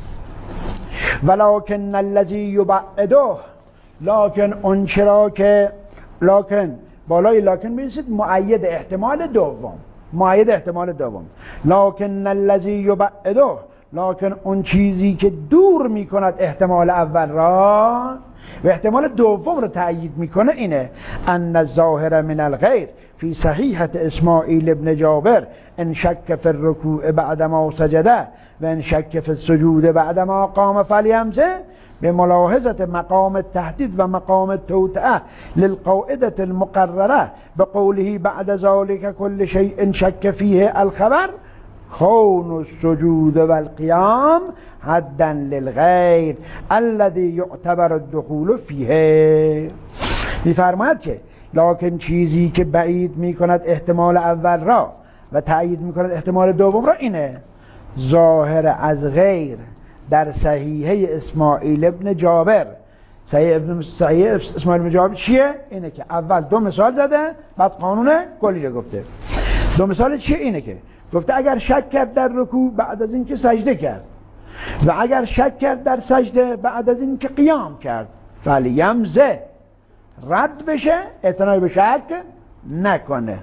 ولکن الذی یبعده، لکن اون چرا که لکن بالای لکن میرسید مؤید احتمال دوم، مؤید احتمال دوم. لکن الذی یبعده، لکن اون چیزی که دور میکند احتمال اول را و احتمال دوم رو تأیید میکنه اینه ان الظاهر من الغیر فی صحیحة اسماعیل ابن جابر ان شک فی الرکوع بعدما سجده و ان شک فی السجود بعدما قام فلیمزه به ملاحظه مقام التحدید و مقام التوطئه للقاعده المقرره بقوله بعد ذلك كل شيء شك فيه الخبر کون السجود والقیام حدا للغیر الذي يعتبر الدخول فيه. میفرماید که لکن چیزی که بعید میکند احتمال اول را و تأیید میکند احتمال دوم را اینه ظاهر از غیر در صحیحه اسماعیل ابن جابر. صحیح ابن صحیح اسماعیل ابن جابر چیه؟ اینه که اول دو مثال زده بعد قانون کلی گفته. دو مثال چیه؟ اینه که گفته اگر شک کرد در رکوع بعد از اینکه سجده کرد و اگر شک کرد در سجده بعد از اینکه قیام کرد فلیمزه، رد بشه، اعتنای به شک نکنه.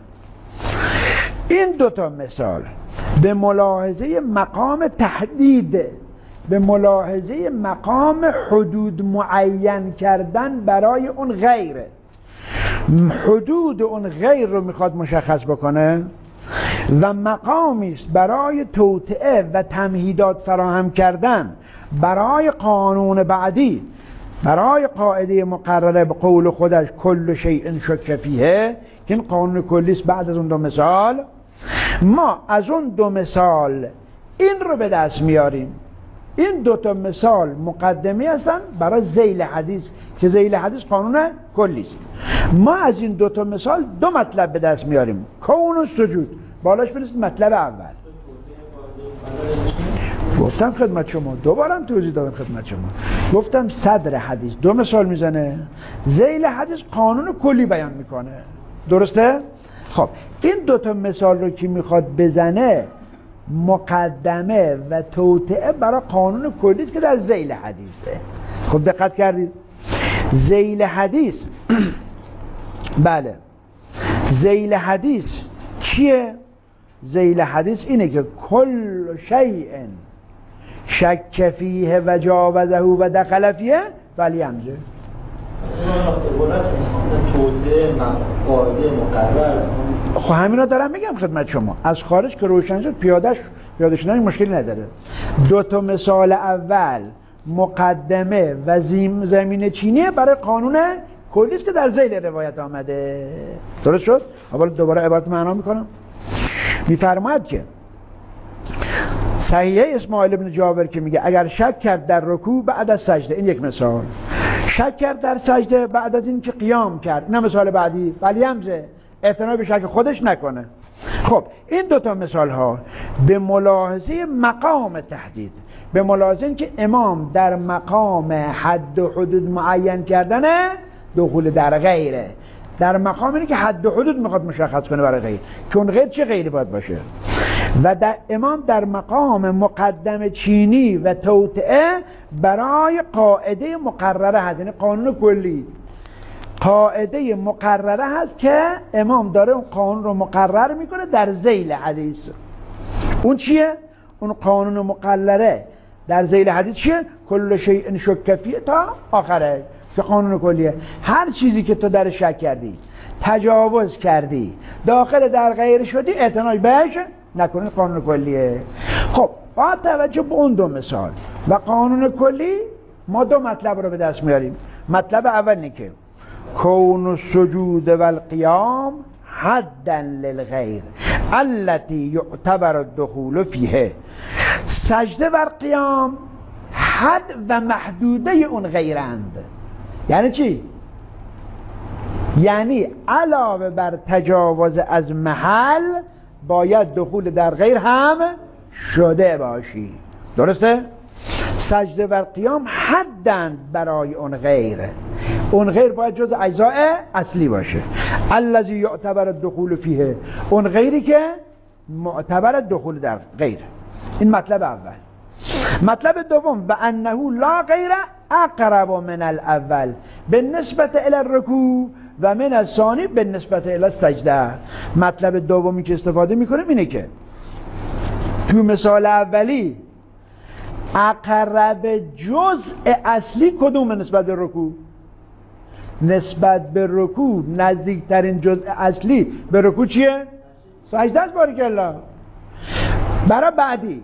این دوتا مثال به ملاحظه مقام تحدید، به ملاحظه مقام حدود معین کردن برای اون غیره. حدود اون غیر رو میخواد مشخص بکنه و مقامی است برای توطئه و تمهیدات فراهم کردن برای قانون بعدی، برای قاعده مقرره به قول خودش کل شیء شک فیه که این قانون کلی است. بعد از اون دو مثال ما از اون دو مثال این رو به دست میاریم. این دو تا مثال مقدمی هستن برای ذیل حدیث که ذیل حدیث قانون کلی است. ما از این دو تا مثال دو مطلب به دست میاریم. کون و سجود بالاش برسید مطلب اول. گفتم خدمت شما، دوبارم توضیح دادم خدمت شما، گفتم صدر حدیث دو مثال میزنه، ذیل حدیث قانون کلی بیان میکنه. درسته؟ خب این دوتا مثال رو که میخواد بزنه مقدمه و توطئه برای قانون کلی است که در ذیل حدیثه. خب دقت کردید؟ ذیل حدیث بله، ذیل حدیث چیه؟ ذیل حدیث اینه که کل شیء شک فیه و جاوزه و دخل فیه ولی همزه. خب همینا دارم میگم خدمت شما، از خارج که روشن شد پیادهش پیاده شدن مشکلی نداره. دو تا مثال اول مقدمه و زمین چینیه برای قانون کلی است که در ذیل روایت آمده. درست شد؟ اول دوباره عبارت معنا میکنم. میفرماید که صحیحه اسماعیل ابن جابر که میگه اگر شک کرد در رکوع بعد از سجده، این یک مثال، شک کرد در سجده بعد از این که قیام کرد، این مثال بعدی، ولی همزه اعتنا به شک خودش نکنه. خب این دوتا مثال ها به ملاحظه مقام تحدید، به ملاحظه این که امام در مقام حد و حدود معین کردن دخول در غیره، در مقام اینه که حد و حدود میخواد مشخص کنه برای غیر، چون غیر چه غیری باید باشه، و در امام در مقام مقدم چینی و توطئه برای قاعده مقرره هست، یعنی قانون کلی قاعده مقرره هست که امام داره اون قانون رو مقرر میکنه در ذیل حدیث. اون چیه؟ اون قانون مقرره در ذیل حدیث چیه؟ کل شیء شک فیه تا آخره، که قانون کلیه. هر چیزی که تو در شک کردی، تجاوز کردی، داخل در غیر شدی، اعتنای بهش نکنی، قانون کلیه. خب با توجه به اون دو مثال و قانون کلی ما دو مطلب رو به دست میاریم. مطلب اول اینه که کون السجود والقیام حدا للغیر التي یعتبر الدخول فیه، سجده و قیام حد و محدوده اون غیرند. یعنی چی؟ یعنی علاوه بر تجاوز از محل باید دخول در غیر هم شده باشی. درسته؟ سجده و قیام حدن برای اون غیره، اون غیر باید جز اجزاء اصلی باشه. الذی یعتبر الدخول فیه، اون غیری که معتبر دخول در غیر. این مطلب اول. مطلب دوم و انه لا غیر اقرب من الاول بالنسبه الى الرکوع و من الثانی بالنسبه الى السجده. مطلب دومی که استفاده میکنیم اینه که تو مثال اولی اقرب جزء اصلی کدوم نسبت به رکوع؟ نسبت به رکوع نزدیکترین جزء اصلی به رکوع چیه؟ سجده است. بارک الله. برای بعدی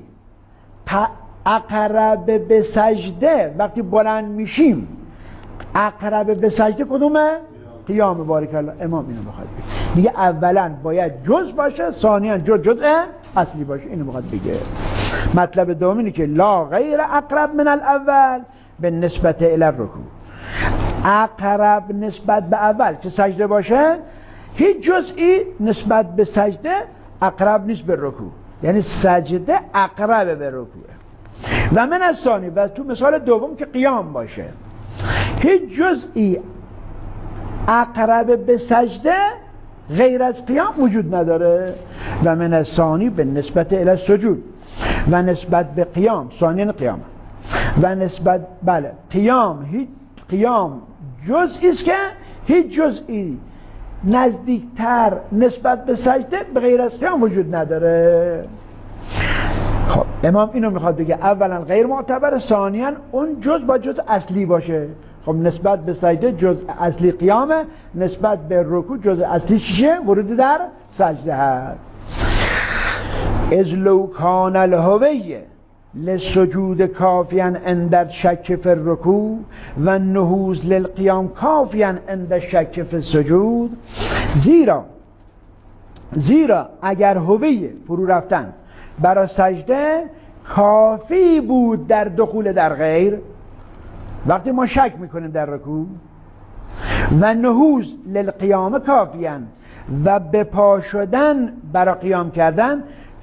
اقرب به سجده وقتی بلند میشیم، اقرب به سجده کدومه؟ قیام. بارک الله. امام اینو میخواد بگه، میگه اولا باید جز باشه، ثانیا جز جزء اصلی باشه. اینو میخواد بگه. مطلب دوم اینه که لا غیر اقرب من الاول به نسبت الی الرکوع، اقرب نسبت به اول که سجده باشه، هیچ جزئی نسبت به سجده اقرب نیست به رکوع، یعنی سجده اقرب به رکوع. و من از ثانی، و تو مثال دوم که قیام باشه، هیچ جزئی اقرب به سجده غیر از قیام وجود نداره. و من از ثانی به نسبت الی السجود، و نسبت به قیام، ثانیان قیام، و نسبت بله قیام، هیچ قیام جزئی است که هیچ جزئی نزدیکتر نسبت به سجده به غیر از قیام وجود نداره. خب امام اینو میخواد بگه، اولا غیر معتبر، ثانیا اون جز با جز اصلی باشه. خب نسبت به سجده جز اصلی قیامه، نسبت به رکوع جز اصلی چیه؟ ورود در سجده هست. از لو کان الهویه للسجود کافیا عند شک فی الرکوع و نهوض للقیام کافیا عند شک فی السجود. زیرا زیرا اگر هویه فرو رفتن برای سجده کافی بود در دخول در غیر، وقتی ما شک میکنیم در رکوع، و نهوض للقیام کافیان، و به پا شدن برای قیام کردن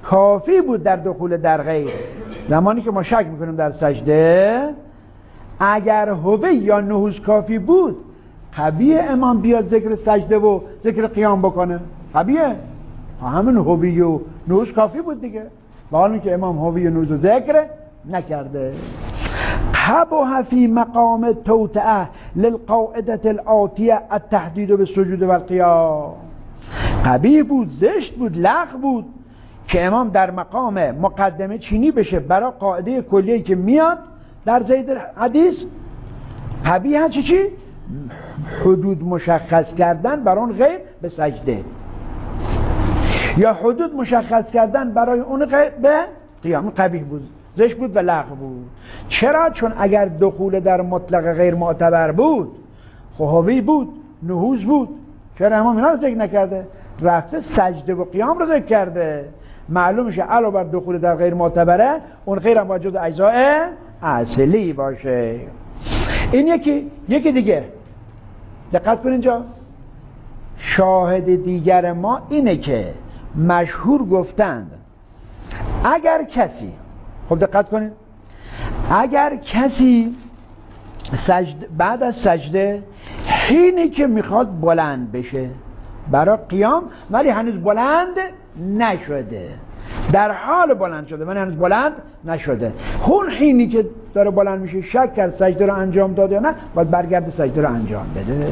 کافی بود در دخول در غیر. زمانی که ما شک میکنیم در سجده، اگر هوی یا نهوض کافی بود، قبیه امام بیاد ذکر سجده و ذکر قیام بکنه، قبیه همین هوی و نهوض کافی بود دیگه. با حالی که امام هوی و نهوض رو ذکر نکرده. قبح فی مقام توطئه للقاعده الآتیه التهدید بالسجود والقیام. قبیح بود، زشت بود، لغو بود که امام در مقام مقدمه چینی بشه برای قاعده کلیه‌ای که میاد در زید حدیث. قبیح هست چی؟ حدود مشخص کردن برای اون غیر به سجده، یا حدود مشخص کردن برای اون غیر به قیام. قبیح بود، زشت بود و لغو بود. چرا؟ چون اگر دخول در مطلق غیر معتبر بود، خوابی بود، نهوض بود، چرا امام اینا رو ذکر نکرده؟ رفته سجده و قیام رو ذکر کرده. معلوم میشه علاوه بر دخول در غیر معتبره، اون غیر هم با جز اجزاء اصلی باشه. این یکی یکی دیگه دقت کن اینجا. شاهد دیگر ما اینه که مشهور گفتند اگر کسی، خب دقت کنید، اگر کسی سجد بعد از سجده حینی که میخواد بلند بشه برای قیام ولی هنوز بلند نشده، در حال بلند شده ولی هنوز بلند نشده، اون حینی که داره بلند میشه شک کرد سجده رو انجام داده یا نه، باید برگرده سجده رو انجام بده.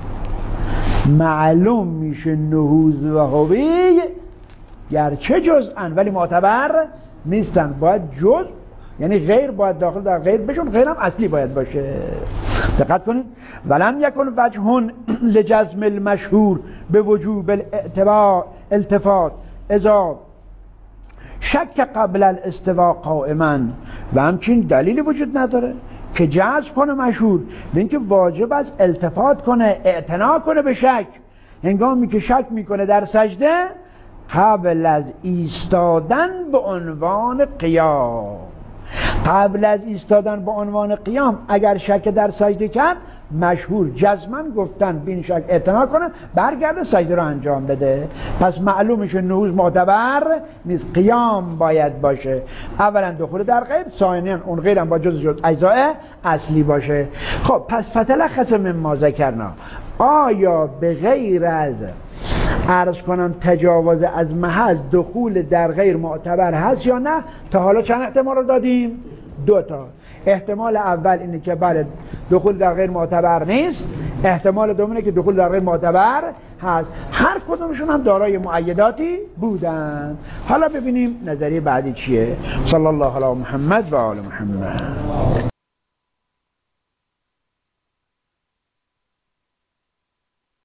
معلوم میشه نهوض و هوی گرچه جزءن ولی معتبر نیستن، باید جزء یعنی غیر باید داخل در غیر بشون، غیر هم اصلی باید باشه. دقت کنید. ولم یکن وجهون لجزم المشهور به وجوب الاعتبار التفات اذا شک قبل الاستواء قائما. و همچین دلیلی وجود نداره که جزم کنه مشهور به اینکه واجب از التفات کنه، اعتنا کنه به شک هنگامی که شک میکنه در سجده قبل از ایستادن به عنوان قیام. قبل از ایستادن به عنوان قیام اگر شک در سجده کرد، مشهور جزماً گفتن بین شک اعتنا کنه، برگرده سجده رو انجام بده. پس معلومشه نهوض معتبر نیست، قیام باید باشه. اولا دخول در غیر، ثانیاً اون غیر هم با جز جز اجزاء اصلی باشه. خب پس فتلخص مما ذکرنا، آیا به غیر از عرض کنم تجاوز از محل دخول در غیر معتبر هست یا نه؟ تا حالا چند احتمال رو دادیم؟ دو تا. احتمال اول اینه که بله دخول در غیر معتبر نیست، احتمال دوم اینه که دخول در غیر معتبر هست. هر کدومشون هم دارای مؤیداتی بودن. حالا ببینیم نظریه بعدی چیه. صلی الله علی محمد و آل محمد.